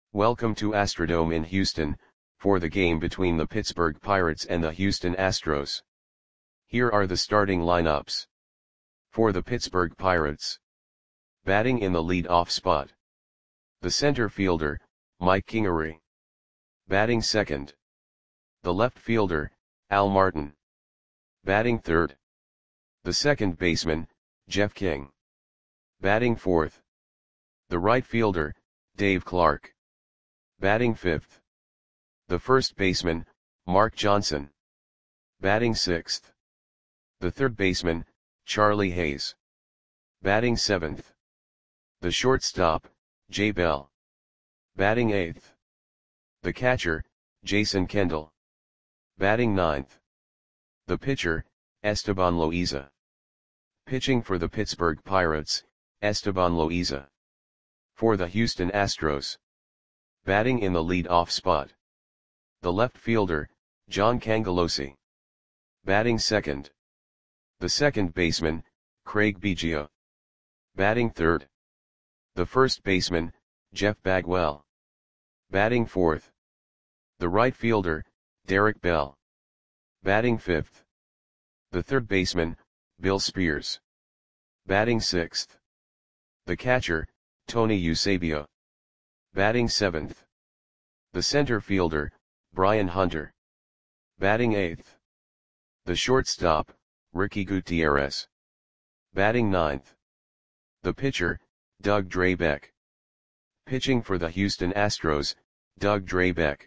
Welcome to Astrodome in Houston, for the game between the Pittsburgh Pirates and the Houston Astros. Here are the starting lineups. For the Pittsburgh Pirates. Batting in the lead-off spot. The center fielder, Mike Kingery. Batting second. The left fielder, Al Martin. Batting third. The second baseman, Jeff King. Batting fourth. The right fielder, Dave Clark. Batting fifth. The first baseman, Mark Johnson. Batting sixth. The third baseman, Charlie Hayes. Batting seventh. The shortstop, Jay Bell. Batting eighth. The catcher, Jason Kendall. Batting ninth. The pitcher, Esteban Loaiza. Pitching for the Pittsburgh Pirates, Esteban Loaiza. For the Houston Astros. Batting in the lead-off spot. The left fielder, John Cangelosi. Batting second. The second baseman, Craig Biggio. Batting third. The first baseman, Jeff Bagwell. Batting fourth. The right fielder, Derek Bell. Batting fifth. The third baseman, Bill Spears. Batting sixth. The catcher, Tony Eusebio. Batting seventh. The center fielder, Brian Hunter. Batting eighth. The shortstop, Ricky Gutierrez. Batting ninth. The pitcher, Doug Drabek. Pitching for the Houston Astros, Doug Drabek.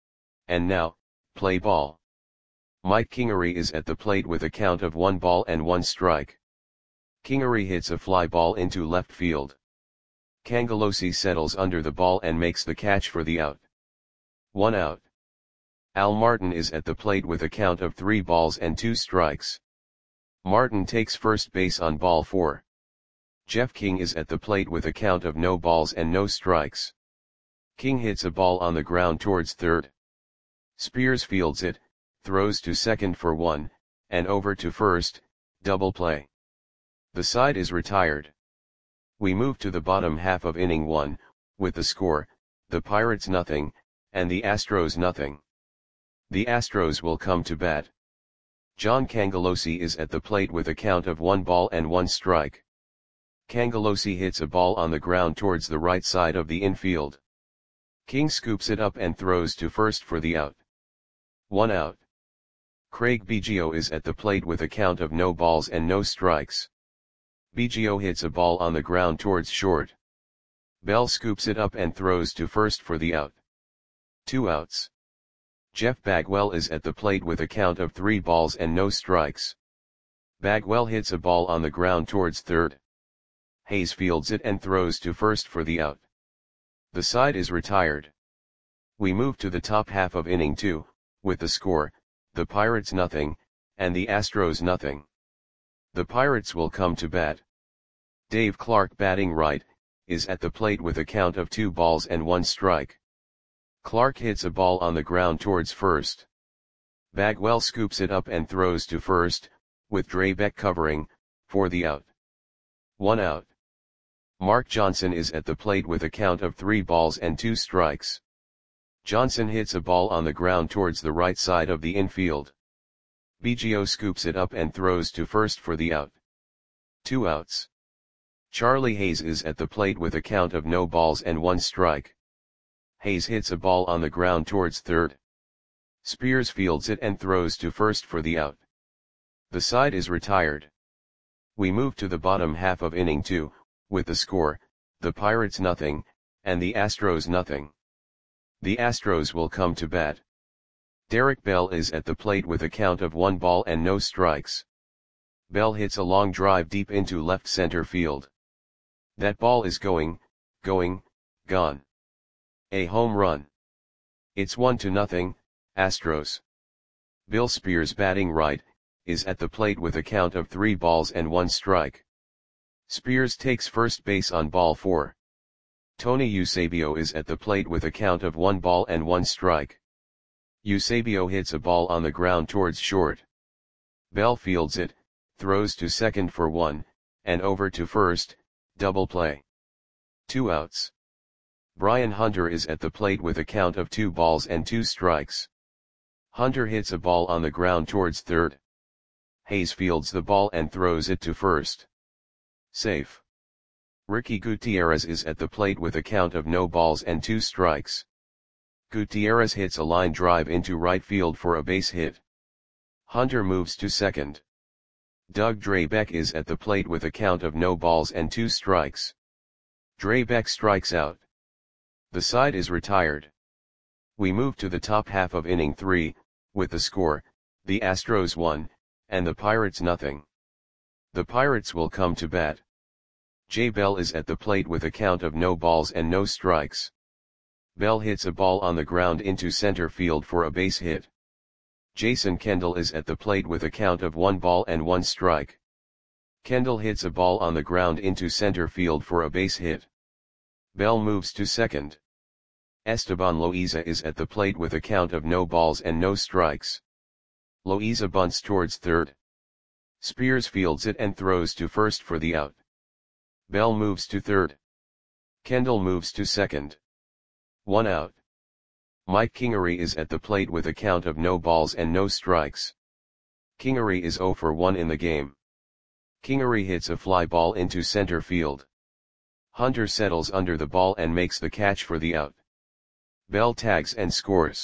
And now, play ball. Mike Kingery is at the plate with a count of 1-1 strike. Kingery hits a fly ball into left field. Cangelosi settles under the ball and makes the catch for the out. 1 out. Al Martin is at the plate with a count of 3-2 strikes. Martin takes first base on ball 4. Jeff King is at the plate with a count of no balls and no strikes. King hits a ball on the ground towards third. Spears fields it, throws to second for 1, and over to first, double play. The side is retired. We move to the bottom half of inning 1, with the score, the Pirates nothing, and the Astros nothing. The Astros will come to bat. John Cangelosi is at the plate with a count of 1-1 strike. Cangelosi hits a ball on the ground towards the right side of the infield. King scoops it up and throws to first for the out. 1 out. Craig Biggio is at the plate with a count of no balls and no strikes. Biggio hits a ball on the ground towards short. Bell scoops it up and throws to first for the out. 2 outs. Jeff Bagwell is at the plate with a count of 3 balls and no strikes. Bagwell hits a ball on the ground towards third. Hayes fields it and throws to first for the out. The side is retired. We move to the top half of inning 2, with the score, the Pirates nothing, and the Astros nothing. The Pirates will come to bat. Dave Clark, batting right, is at the plate with a count of 2-1 strike. Clark hits a ball on the ground towards first. Bagwell scoops it up and throws to first, with Drabek covering, for the out. 1 out. Mark Johnson is at the plate with a count of 3-2 strikes. Johnson hits a ball on the ground towards the right side of the infield. Biggio scoops it up and throws to first for the out. 2 outs. Charlie Hayes is at the plate with a count of no balls and 1 strike. Hayes hits a ball on the ground towards third. Spears fields it and throws to first for the out. The side is retired. We move to the bottom half of inning 2, with the score, the Pirates nothing, and the Astros nothing. The Astros will come to bat. Derek Bell is at the plate with a count of 1 ball and no strikes. Bell hits a long drive deep into left center field. That ball is gone. A home run. It's 1-0, Astros. Bill Spears, batting right, is at the plate with a count of 3 balls and 1 strike. Spears takes first base on ball 4. Tony Eusebio is at the plate with a count of 1 ball and 1 strike. Eusebio hits a ball on the ground towards short. Bell fields it, throws to second for 1, and over to first, double play. 2 outs. Brian Hunter is at the plate with a count of 2 balls and 2 strikes. Hunter hits a ball on the ground towards third. Hayes fields the ball and throws it to first. Safe. Ricky Gutierrez is at the plate with a count of no balls and 2 strikes. Gutierrez hits a line drive into right field for a base hit. Hunter moves to second. Doug Drabek is at the plate with a count of no balls and 2 strikes. Drabek strikes out. The side is retired. We move to the top half of inning 3, with the score, the Astros 1, and the Pirates nothing. The Pirates will come to bat. Jay Bell is at the plate with a count of no balls and no strikes. Bell hits a ball on the ground into center field for a base hit. Jason Kendall is at the plate with a count of 1 ball and 1 strike. Kendall hits a ball on the ground into center field for a base hit. Bell moves to second. Esteban Loaiza is at the plate with a count of no balls and no strikes. Loaiza bunts towards third. Spears fields it and throws to first for the out. Bell moves to third. Kendall moves to second. 1 out. Mike Kingery is at the plate with a count of no balls and no strikes. Kingery is 0 for 1 in the game. Kingery hits a fly ball into center field. Hunter settles under the ball and makes the catch for the out. Bell tags and scores.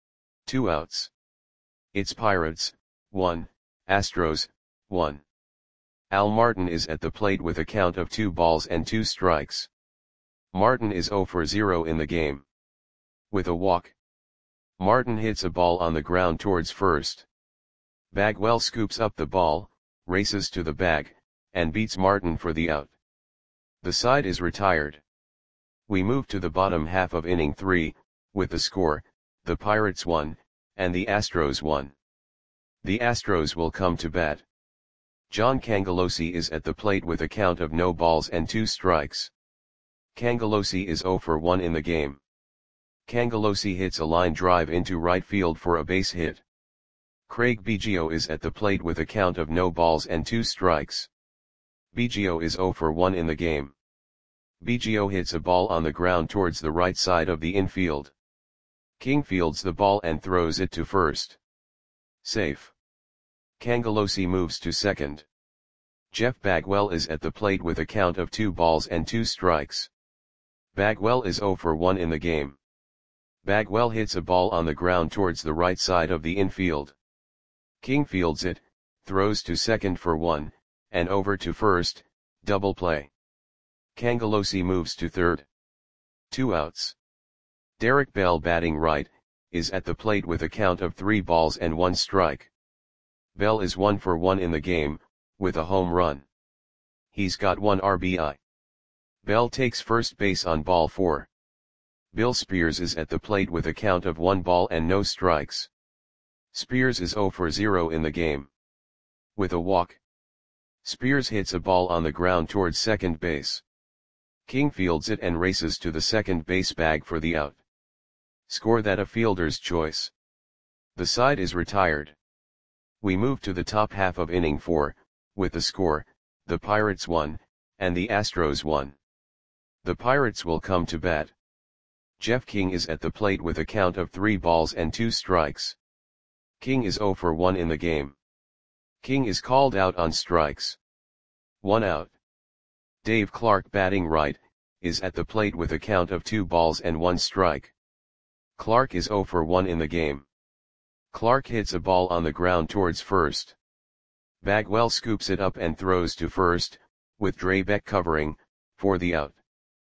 2 outs. It's Pirates, 1, Astros, 1. Al Martin is at the plate with a count of 2 balls and 2 strikes. Martin is 0 for 0 in the game. With a walk. Martin hits a ball on the ground towards first. Bagwell scoops up the ball, races to the bag, and beats Martin for the out. The side is retired. We move to the bottom half of inning 3, with the score, the Pirates 1, and the Astros 1. The Astros will come to bat. John Cangelosi is at the plate with a count of no balls and 2 strikes. Cangelosi is 0 for 1 in the game. Cangelosi hits a line drive into right field for a base hit. Craig Biggio is at the plate with a count of no balls and 2 strikes. Biggio is 0 for 1 in the game. Biggio hits a ball on the ground towards the right side of the infield. King fields the ball and throws it to first. Safe. Cangelosi moves to second. Jeff Bagwell is at the plate with a count of 2 balls and 2 strikes. Bagwell is 0 for 1 in the game. Bagwell hits a ball on the ground towards the right side of the infield. King fields it, throws to second for 1, and over to first, double play. Cangelosi moves to third. 2 outs. Derek Bell, batting right, is at the plate with a count of 3 balls and 1 strike. Bell is 1 for 1 in the game, with a home run. He's got 1 RBI. Bell takes first base on ball 4. Bill Spears is at the plate with a count of 1 ball and no strikes. Spears is 0 for 0 in the game. With a walk. Spears hits a ball on the ground towards second base. King fields it and races to the second base bag for the out. Score that a fielder's choice. The side is retired. We move to the top half of inning 4, with the score, the Pirates 1, and the Astros 1. The Pirates will come to bat. Jeff King is at the plate with a count of 3 balls and 2 strikes. King is 0 for 1 in the game. King is called out on strikes. 1 out. Dave Clark, batting right, is at the plate with a count of 2 balls and 1 strike. Clark is 0 for 1 in the game. Clark hits a ball on the ground towards first. Bagwell scoops it up and throws to first, with Drabek covering, for the out.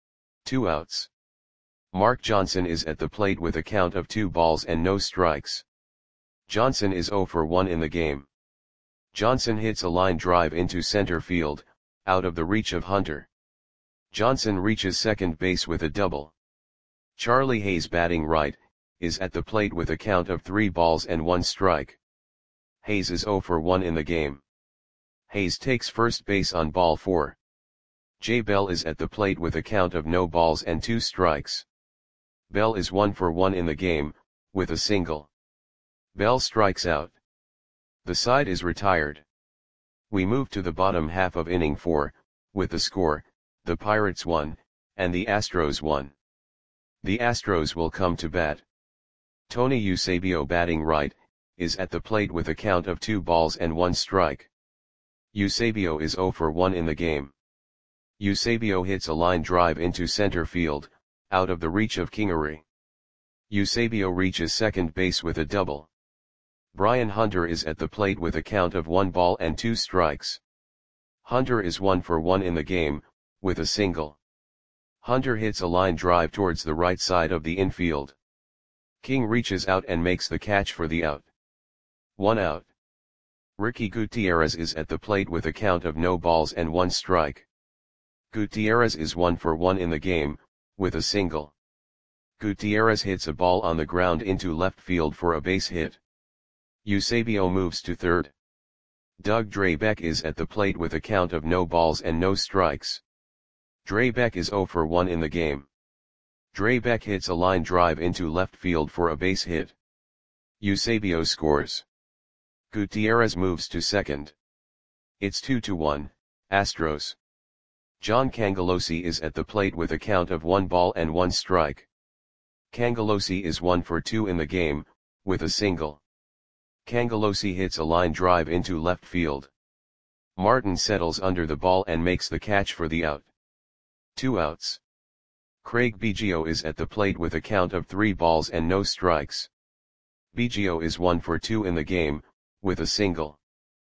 2 outs. Mark Johnson is at the plate with a count of 2 balls and no strikes. Johnson is 0 for 1 in the game. Johnson hits a line drive into center field, out of the reach of Hunter. Johnson reaches second base with a double. Charlie Hayes, batting right, is at the plate with a count of 3 balls and 1 strike. Hayes is 0 for 1 in the game. Hayes takes first base on ball 4. Jay Bell is at the plate with a count of no balls and 2 strikes. Bell is 1 for 1 in the game, with a single. Bell strikes out. The side is retired. We move to the bottom half of inning 4, with the score, the Pirates 1, and the Astros 1. The Astros will come to bat. Tony Eusebio, batting right, is at the plate with a count of 2 balls and 1 strike. Eusebio is 0 for 1 in the game. Eusebio hits a line drive into center field, out of the reach of Kingery. Eusebio reaches second base with a double. Brian Hunter is at the plate with a count of 1 ball and 2 strikes. Hunter is 1 for 1 in the game, with a single. Hunter hits a line drive towards the right side of the infield. King reaches out and makes the catch for the out. 1 out. Ricky Gutierrez is at the plate with a count of no balls and 1 strike. Gutierrez is 1 for 1 in the game, with a single. Gutierrez hits a ball on the ground into left field for a base hit. Eusebio moves to third. Doug Drabek is at the plate with a count of no balls and no strikes. Drabek is 0 for 1 in the game. Drabek hits a line drive into left field for a base hit. Eusebio scores. Gutierrez moves to second. It's 2-1, Astros. John Cangelosi is at the plate with a count of 1 ball and 1 strike. Cangelosi is 1 for 2 in the game, with a single. Cangelosi hits a line drive into left field. Martin settles under the ball and makes the catch for the out. 2 outs. Craig Biggio is at the plate with a count of 3 balls and no strikes. Biggio is 1 for 2 in the game, with a single.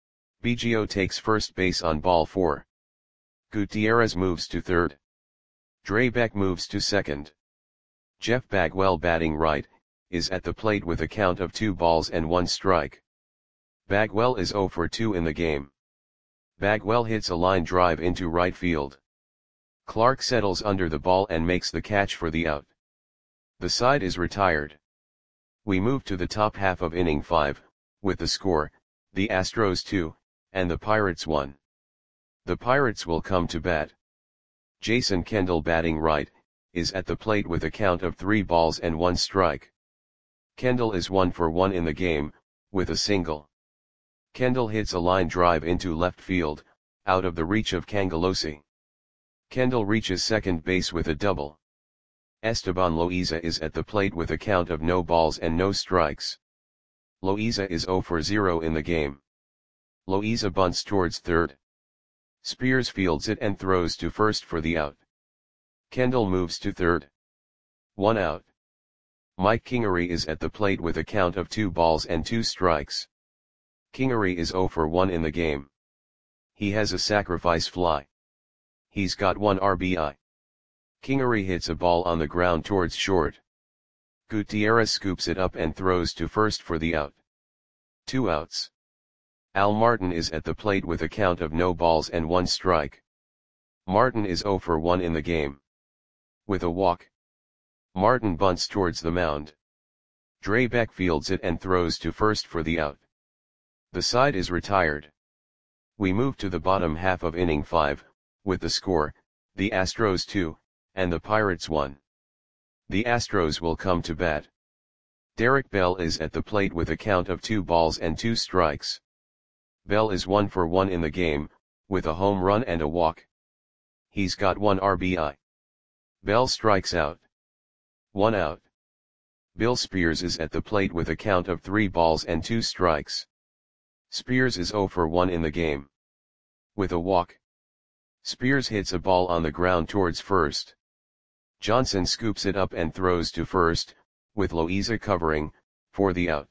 Biggio takes first base on ball 4. Gutierrez moves to third. Drabek moves to second. Jeff Bagwell, batting right, is at the plate with a count of 2 balls and 1 strike. Bagwell is 0 for 2 in the game. Bagwell hits a line drive into right field. Clark settles under the ball and makes the catch for the out. The side is retired. We move to the top half of inning 5, with the score, the Astros 2, and the Pirates 1. The Pirates will come to bat. Jason Kendall, batting right, is at the plate with a count of 3 balls and 1 strike. Kendall is 1 for 1 in the game, with a single. Kendall hits a line drive into left field, out of the reach of Cangelosi. Kendall reaches second base with a double. Esteban Loaiza is at the plate with a count of no balls and no strikes. Loaiza is 0 for 0 in the game. Loaiza bunts towards third. Spears fields it and throws to first for the out. Kendall moves to third. 1 out. Mike Kingery is at the plate with a count of 2 balls and 2 strikes. Kingery is 0 for 1 in the game. He has a sacrifice fly. He's got 1 RBI. Kingery hits a ball on the ground towards short. Gutierrez scoops it up and throws to first for the out. 2 outs. Al Martin is at the plate with a count of no balls and 1 strike. Martin is 0 for 1 in the game. With a walk. Martin bunts towards the mound. Drabek fields it and throws to first for the out. The side is retired. We move to the bottom half of inning 5, with the score, the Astros 2, and the Pirates 1. The Astros will come to bat. Derek Bell is at the plate with a count of 2 balls and 2 strikes. Bell is 1 for 1 in the game, with a home run and a walk. He's got 1 RBI. Bell strikes out. 1 out. Bill Spears is at the plate with a count of 3 balls and 2 strikes. Spears is 0 for 1 in the game. With a walk. Spears hits a ball on the ground towards first. Johnson scoops it up and throws to first, with Loaiza covering, for the out.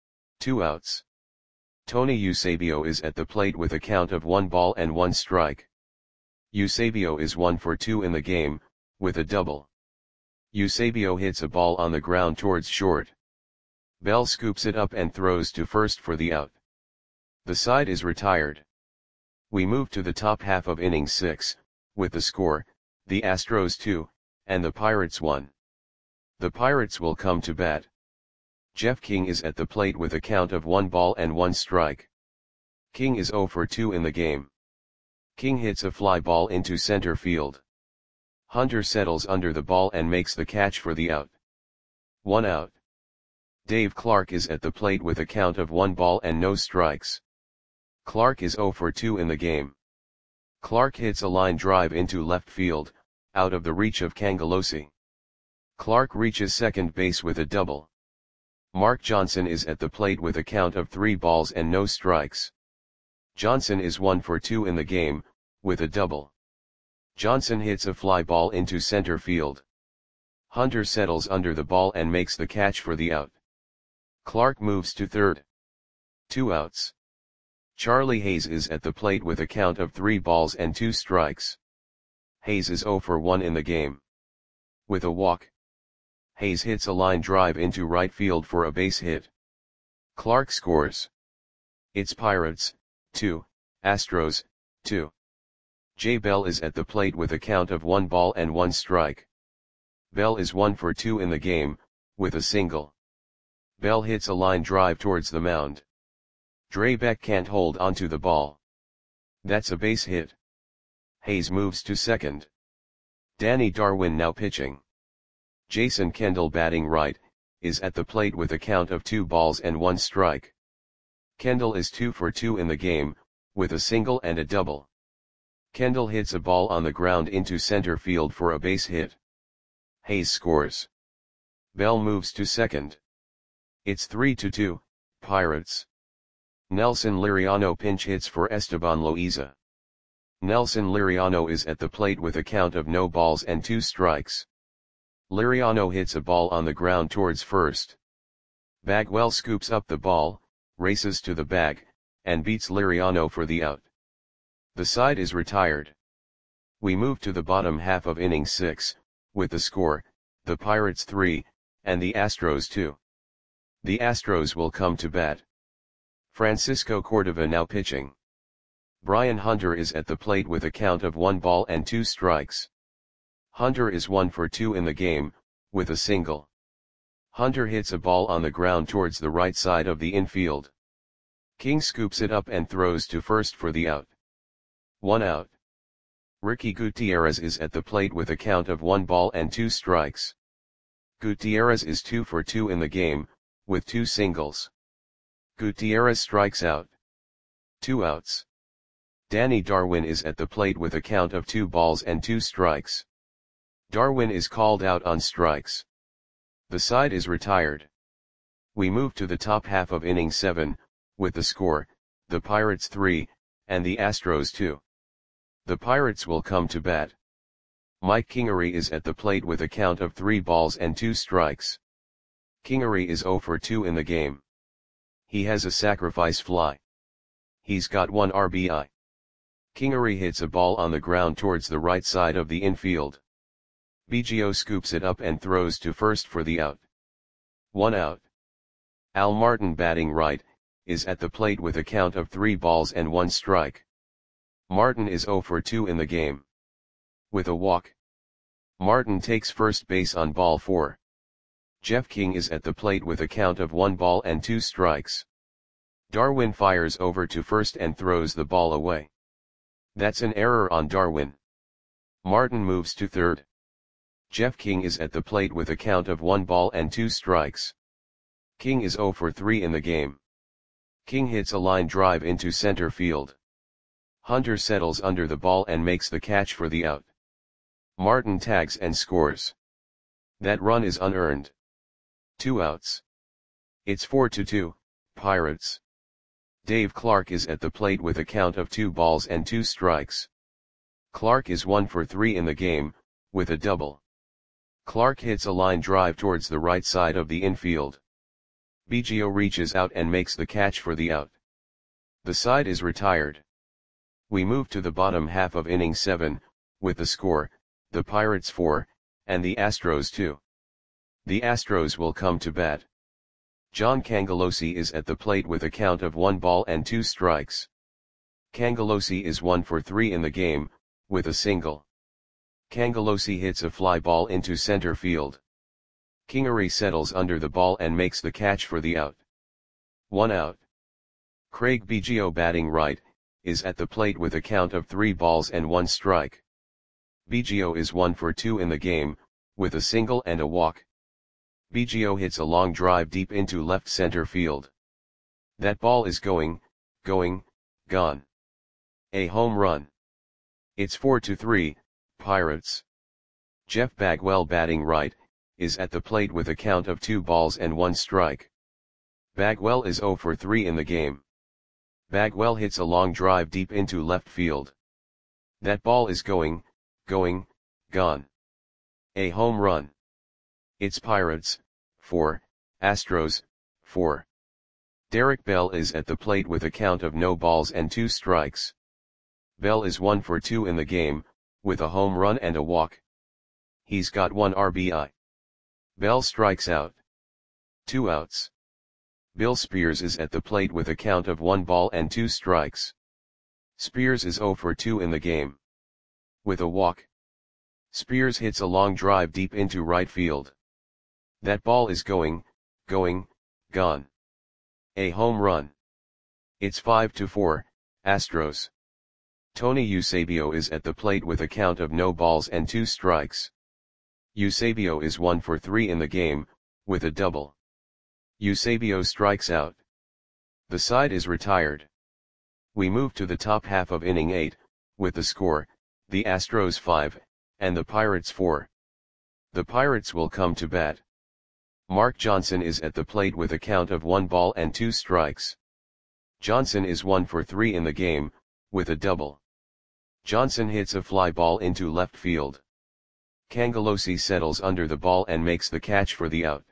2 outs. Tony Eusebio is at the plate with a count of 1 ball and 1 strike. Eusebio is 1 for 2 in the game, with a double. Eusebio hits a ball on the ground towards short. Bell scoops it up and throws to first for the out. The side is retired. We move to the top half of inning 6, with the score, the Astros 2, and the Pirates 1. The Pirates will come to bat. Jeff King is at the plate with a count of 1 ball and 1 strike. King is 0 for 2 in the game. King hits a fly ball into center field. Hunter settles under the ball and makes the catch for the out. 1 out. Dave Clark is at the plate with a count of 1 ball and no strikes. Clark is 0 for 2 in the game. Clark hits a line drive into left field, out of the reach of Cangelosi. Clark reaches second base with a double. Mark Johnson is at the plate with a count of 3 balls and no strikes. Johnson is 1 for 2 in the game, with a double. Johnson hits a fly ball into center field. Hunter settles under the ball and makes the catch for the out. Clark moves to third. 2 outs. Charlie Hayes is at the plate with a count of 3 balls and 2 strikes. Hayes is 0 for 1 in the game. With a walk, Hayes hits a line drive into right field for a base hit. Clark scores. It's Pirates, 2, Astros, 2. Jay Bell is at the plate with a count of 1 ball and 1 strike. Bell is 1 for 2 in the game, with a single. Bell hits a line drive towards the mound. Drabek can't hold onto the ball. That's a base hit. Hayes moves to second. Danny Darwin now pitching. Jason Kendall batting right, is at the plate with a count of 2 balls and 1 strike. Kendall is 2 for 2 in the game, with a single and a double. Kendall hits a ball on the ground into center field for a base hit. Hayes scores. Bell moves to second. It's 3-2, Pirates. Nelson Liriano pinch hits for Esteban Loaiza. Nelson Liriano is at the plate with a count of no balls and 2 strikes. Liriano hits a ball on the ground towards first. Bagwell scoops up the ball, races to the bag, and beats Liriano for the out. The side is retired. We move to the bottom half of inning 6, with the score, the Pirates 3, and the Astros 2. The Astros will come to bat. Francisco Cordova now pitching. Brian Hunter is at the plate with a count of 1 ball and 2 strikes. Hunter is 1 for 2 in the game, with a single. Hunter hits a ball on the ground towards the right side of the infield. King scoops it up and throws to first for the out. 1 out. Ricky Gutierrez is at the plate with a count of 1 ball and 2 strikes. Gutierrez is 2 for 2 in the game, with 2 singles. Gutierrez strikes out. 2 outs. Danny Darwin is at the plate with a count of 2 balls and 2 strikes. Darwin is called out on strikes. The side is retired. We move to the top half of inning 7, with the score, the Pirates 3, and the Astros 2. The Pirates will come to bat. Mike Kingery is at the plate with a count of 3 balls and 2 strikes. Kingery is 0 for 2 in the game. He has a sacrifice fly. He's got 1 RBI. Kingery hits a ball on the ground towards the right side of the infield. Biggio scoops it up and throws to first for the out. 1 out. Al Martin batting right, is at the plate with a count of 3 balls and 1 strike. Martin is 0 for 2 in the game. With a walk, Martin takes first base on ball 4. Jeff King is at the plate with a count of 1 ball and 2 strikes. Darwin fires over to first and throws the ball away. That's an error on Darwin. Martin moves to third. Jeff King is at the plate with a count of 1 ball and 2 strikes. King is 0 for 3 in the game. King hits a line drive into center field. Hunter settles under the ball and makes the catch for the out. Martin tags and scores. That run is unearned. 2 outs. It's 4-2, Pirates. Dave Clark is at the plate with a count of 2 balls and 2 strikes. Clark is 1 for 3 in the game, with a double. Clark hits a line drive towards the right side of the infield. Biggio reaches out and makes the catch for the out. The side is retired. We move to the bottom half of inning 7, with the score, the Pirates 4, and the Astros 2. The Astros will come to bat. John Cangelosi is at the plate with a count of 1 ball and 2 strikes. Cangelosi is 1 for 3 in the game, with a single. Cangelosi hits a fly ball into center field. Kingery settles under the ball and makes the catch for the out. 1 out. Craig Biggio batting right, is at the plate with a count of 3 balls and 1 strike. Biggio is 1 for 2 in the game, with a single and a walk. Biggio hits a long drive deep into left center field. That ball is going, gone. A home run. It's 4-3, Pirates. Jeff Bagwell batting right, is at the plate with a count of 2 balls and 1 strike. Bagwell is 0 for 3 in the game. Bagwell hits a long drive deep into left field. That ball is going, gone. A home run. It's Pirates, 4, Astros, 4. Derek Bell is at the plate with a count of no balls and 2 strikes. Bell is 1 for 2 in the game, with a home run and a walk. He's got 1 RBI. Bell strikes out. 2 outs. Bill Spears is at the plate with a count of 1 ball and 2 strikes. Spears is 0 for 2 in the game. With a walk. Spears hits a long drive deep into right field. That ball is going, gone. A home run. It's 5-4, Astros. Tony Eusebio is at the plate with a count of no balls and 2 strikes. Eusebio is 1 for 3 in the game, with a double. Eusebio strikes out. The side is retired. We move to the top half of inning 8, with the score, the Astros 5, and the Pirates 4. The Pirates will come to bat. Mark Johnson is at the plate with a count of 1 ball and 2 strikes. Johnson is 1 for 3 in the game, with a double. Johnson hits a fly ball into left field. Cangelosi settles under the ball and makes the catch for the out.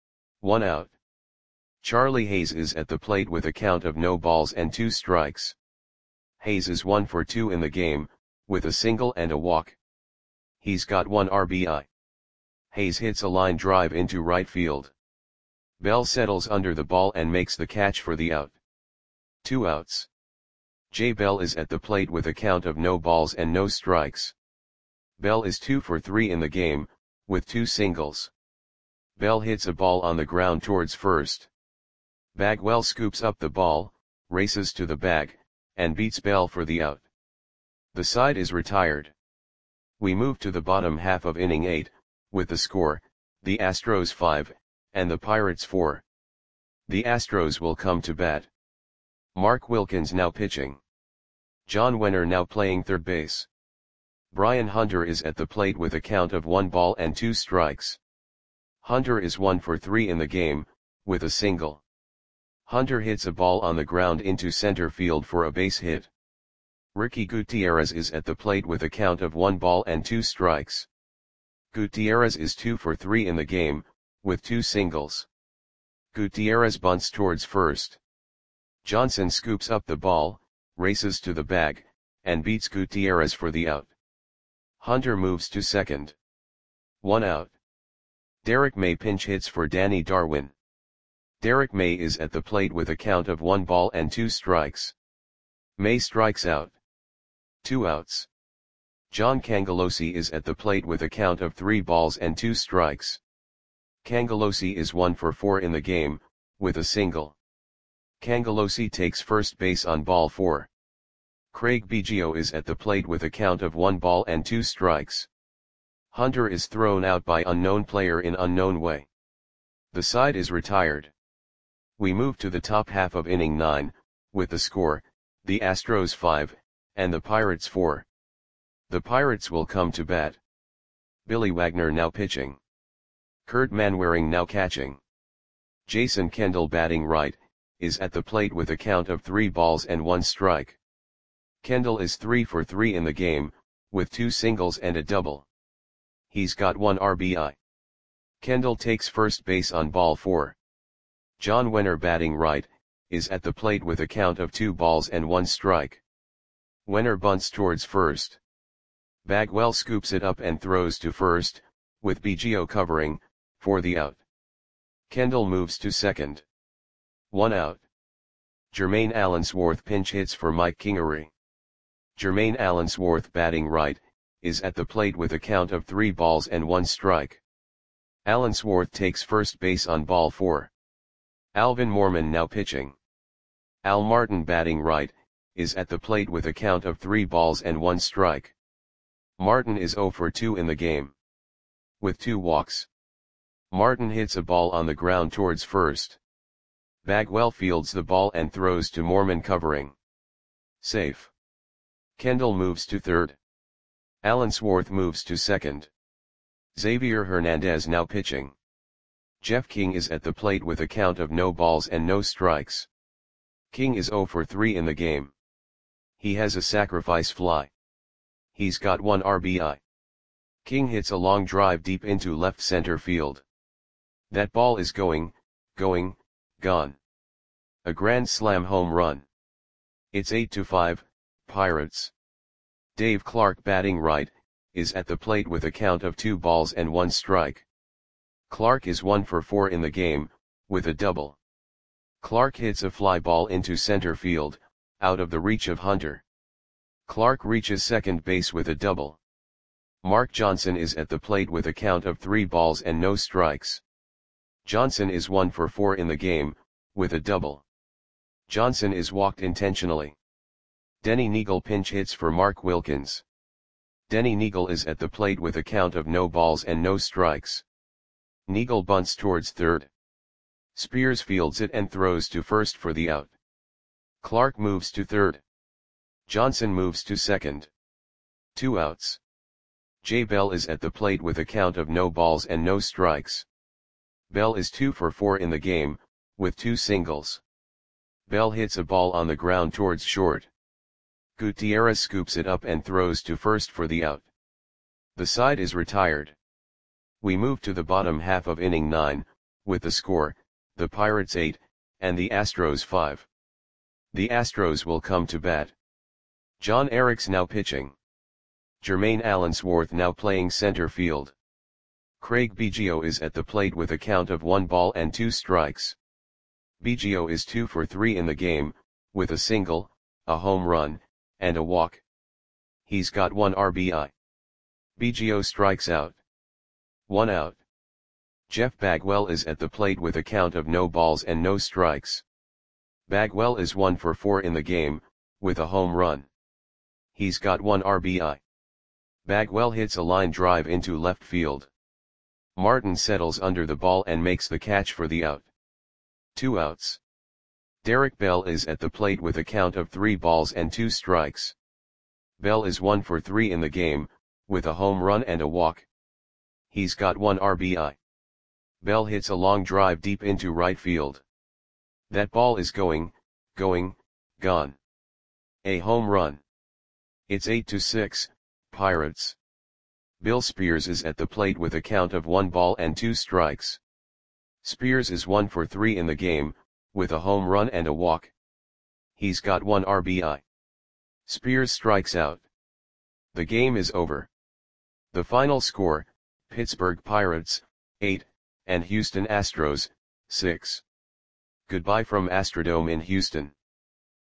1 out. Charlie Hayes is at the plate with a count of no balls and 2 strikes. Hayes is 1 for 2 in the game, with a single and a walk. He's got 1 RBI. Hayes hits a line drive into right field. Bell settles under the ball and makes the catch for the out. 2 outs. Jay Bell is at the plate with a count of no balls and no strikes. Bell is 2 for 3 in the game, with 2 singles. Bell hits a ball on the ground towards first. Bagwell scoops up the ball, races to the bag, and beats Bell for the out. The side is retired. We move to the bottom half of inning 8, with the score, the Astros 5, and the Pirates 4. The Astros will come to bat. Mark Wilkins now pitching. John Wenner now playing third base. Brian Hunter is at the plate with a count of 1 ball and 2 strikes. Hunter is 1 for 3 in the game, with a single. Hunter hits a ball on the ground into center field for a base hit. Ricky Gutierrez is at the plate with a count of 1 ball and 2 strikes. Gutierrez is 2 for 3 in the game, with 2 singles. Gutierrez bunts towards first. Johnson scoops up the ball, races to the bag, and beats Gutierrez for the out. Hunter moves to second. 1 out. Derek May pinch hits for Danny Darwin. Derek May is at the plate with a count of 1 ball and 2 strikes. May strikes out. 2 outs. John Cangelosi is at the plate with a count of 3 balls and 2 strikes. Cangelosi is 1 for 4 in the game, with a single. Cangelosi takes first base on ball 4. Craig Biggio is at the plate with a count of 1 ball and 2 strikes. Hunter is thrown out by unknown player in unknown way. The side is retired. We move to the top half of inning 9, with the score, the Astros 5, and the Pirates 4. The Pirates will come to bat. Billy Wagner now pitching. Kurt Manwaring now catching. Jason Kendall batting right, is at the plate with a count of 3 balls and 1 strike. Kendall is 3 for 3 in the game, with 2 singles and a double. He's got 1 RBI. Kendall takes first base on ball 4. John Wenner batting right, is at the plate with a count of 2 balls and 1 strike. Wenner bunts towards first. Bagwell scoops it up and throws to first, with Biggio covering, for the out. Kendall moves to second. 1 out. Jermaine Allensworth pinch hits for Mike Kingery. Jermaine Allensworth batting right, is at the plate with a count of 3 balls and 1 strike. Allensworth takes first base on ball 4. Alvin Mormon now pitching. Al Martin batting right, is at the plate with a count of 3 balls and 1 strike. Martin is 0 for 2 in the game. With 2 walks. Martin hits a ball on the ground towards first. Bagwell fields the ball and throws to Mormon covering. Safe. Kendall moves to third. Allensworth moves to second. Xavier Hernandez now pitching. Jeff King is at the plate with a count of no balls and no strikes. King is 0 for 3 in the game. He has a sacrifice fly. He's got 1 RBI. King hits a long drive deep into left center field. That ball is going, gone. A grand slam home run. It's 8-5, Pirates. Dave Clark, batting right, is at the plate with a count of 2 balls and 1 strike. Clark is 1 for 4 in the game, with a double. Clark hits a fly ball into center field, out of the reach of Hunter. Clark reaches second base with a double. Mark Johnson is at the plate with a count of 3 balls and no strikes. Johnson is 1 for 4 in the game, with a double. Johnson is walked intentionally. Denny Neagle pinch hits for Mark Wilkins. Denny Neagle is at the plate with a count of no balls and no strikes. Neagle bunts towards third. Spears fields it and throws to first for the out. Clark moves to third. Johnson moves to second. 2 outs. Jay Bell is at the plate with a count of no balls and no strikes. Bell is 2 for 4 in the game, with 2 singles. Bell hits a ball on the ground towards short. Gutierrez scoops it up and throws to first for the out. The side is retired. We move to the bottom half of inning 9, with the score, the Pirates 8, and the Astros 5. The Astros will come to bat. John Eriks now pitching. Jermaine Allensworth now playing center field. Craig Biggio is at the plate with a count of 1 ball and 2 strikes. Biggio is 2 for 3 in the game, with a single, a home run, and a walk. He's got 1 RBI. Biggio strikes out. 1 out. Jeff Bagwell is at the plate with a count of no balls and no strikes. Bagwell is 1 for 4 in the game, with a home run. He's got 1 RBI. Bagwell hits a line drive into left field. Martin settles under the ball and makes the catch for the out. 2 outs. Derek Bell is at the plate with a count of 3 balls and 2 strikes. Bell is 1 for 3 in the game, with a home run and a walk. He's got 1 RBI. Bell hits a long drive deep into right field. That ball is going, gone. A home run. It's 8-6, Pirates. Bill Spears is at the plate with a count of 1 ball and 2 strikes. Spears is 1 for 3 in the game, with a home run and a walk. He's got 1 RBI. Spears strikes out. The game is over. The final score, Pittsburgh Pirates, 8, and Houston Astros, 6. Goodbye from Astrodome in Houston.